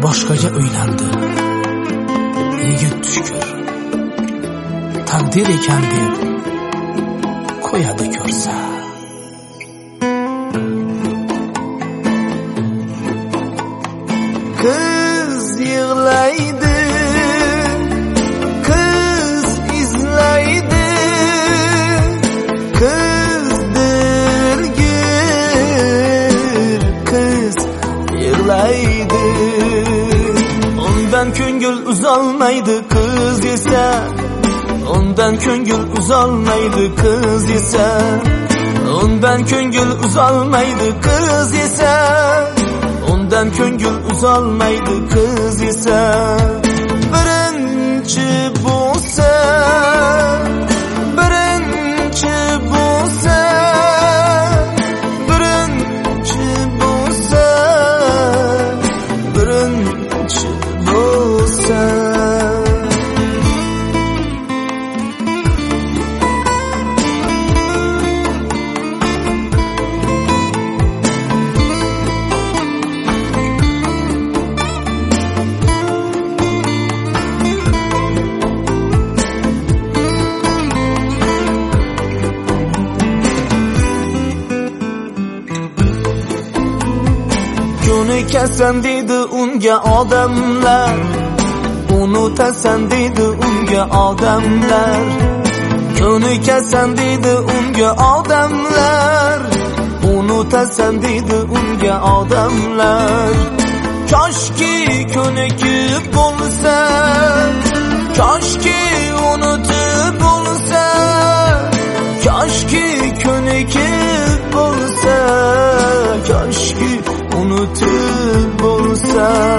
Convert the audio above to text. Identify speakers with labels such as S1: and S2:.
S1: boshqaga uylandi. Yigit tushkur taqdir ekan deb qo'yadi ko'rsa.
S2: Kız yig'laydi, kız izlaydi, kızdır gül, kız yig'laydi. Ondan ko'ngil uzolmaydi kız esa, ondan ko'ngil uzolmaydi kız esa, ondan ko'ngil uzolmaydi kız esa, ondan ko'ngil uzolmaydi kız esa. Birinchi bo'lsa, birinchi bo'lsa, birinchi bo'lsa, birinchi bo'lsa. Unutasan deydi unga odamlar, unutasan deydi unga odamlar, unutasan deydi unga odamlar, unutasan deydi unga odamlar. Koshki ko'nikib bo'lsa, koshki unutib bo'lsa, koshki ko'nikib bo'lsa, koshki unutib bo'lsa.